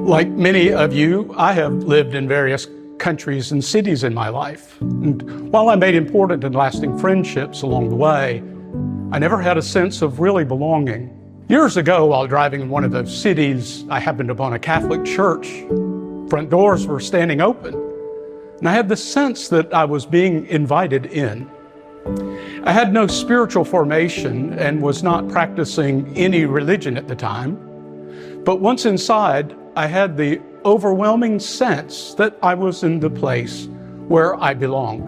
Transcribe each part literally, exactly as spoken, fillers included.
Like many of you, I have lived in various countries and cities in my life. And while I made important and lasting friendships along the way, I never had a sense of really belonging. Years ago, while driving in one of those cities, I happened upon a Catholic church. Front doors were standing open, and I had the sense that I was being invited in. I had no spiritual formation and was not practicing any religion at the time. But once inside, I had the overwhelming sense that I was in the place where I belonged.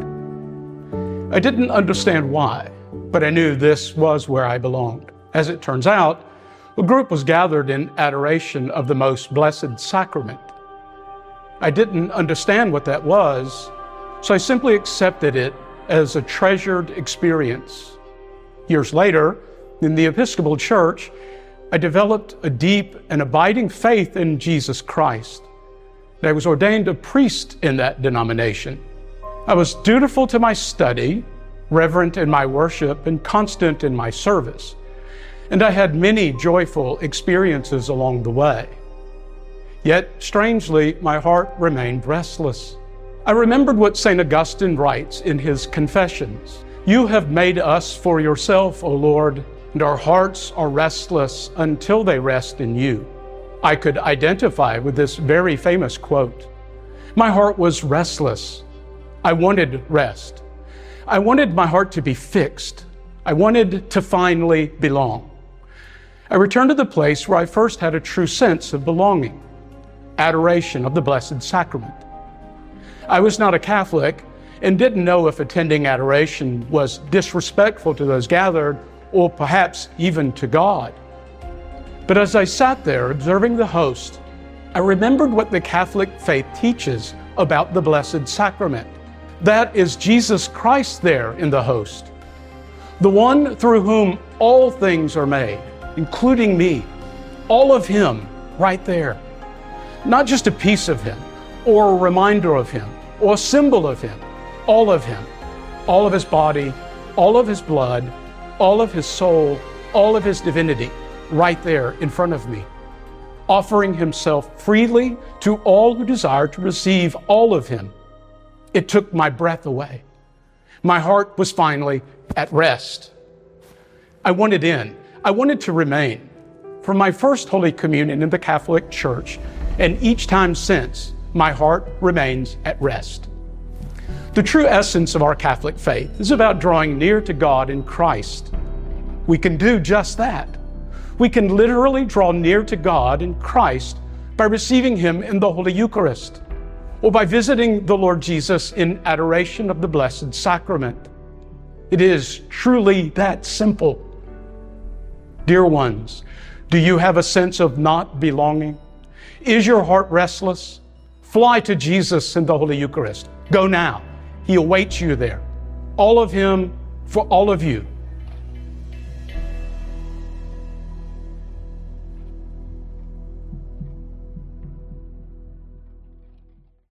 I didn't understand why, but I knew this was where I belonged. As it turns out, a group was gathered in adoration of the Most Blessed Sacrament. I didn't understand what that was, so I simply accepted it as a treasured experience. Years later, in the Episcopal Church, I developed a deep and abiding faith in Jesus Christ. I was ordained a priest in that denomination. I was dutiful to my study, reverent in my worship, and constant in my service. And I had many joyful experiences along the way. Yet, strangely, my heart remained restless. I remembered what Saint Augustine writes in his Confessions. "You have made us for yourself, O Lord, and our hearts are restless until they rest in you." I could identify with this very famous quote. My heart was restless. I wanted rest. I wanted my heart to be fixed. I wanted to finally belong. I returned to the place where I first had a true sense of belonging, adoration of the Blessed Sacrament. I was not a Catholic and didn't know if attending adoration was disrespectful to those gathered or perhaps even to God. But as I sat there observing the host, I remembered what the Catholic faith teaches about the Blessed Sacrament. That is Jesus Christ there in the host, the one through whom all things are made, including me, all of Him right there. Not just a piece of Him, or a reminder of Him, or a symbol of Him, all of Him, all of His body, all of His blood, all of His soul, all of His divinity, right there in front of me, offering Himself freely to all who desire to receive all of Him. It took my breath away. My heart was finally at rest. I wanted in. I wanted to remain. From my first Holy Communion in the Catholic Church, and each time since, my heart remains at rest. The true essence of our Catholic faith is about drawing near to God in Christ. We can do just that. We can literally draw near to God in Christ by receiving Him in the Holy Eucharist, or by visiting the Lord Jesus in adoration of the Blessed Sacrament. It is truly that simple. Dear ones, do you have a sense of not belonging? Is your heart restless? Fly to Jesus in the Holy Eucharist. Go now. He awaits you there. All of Him for all of you.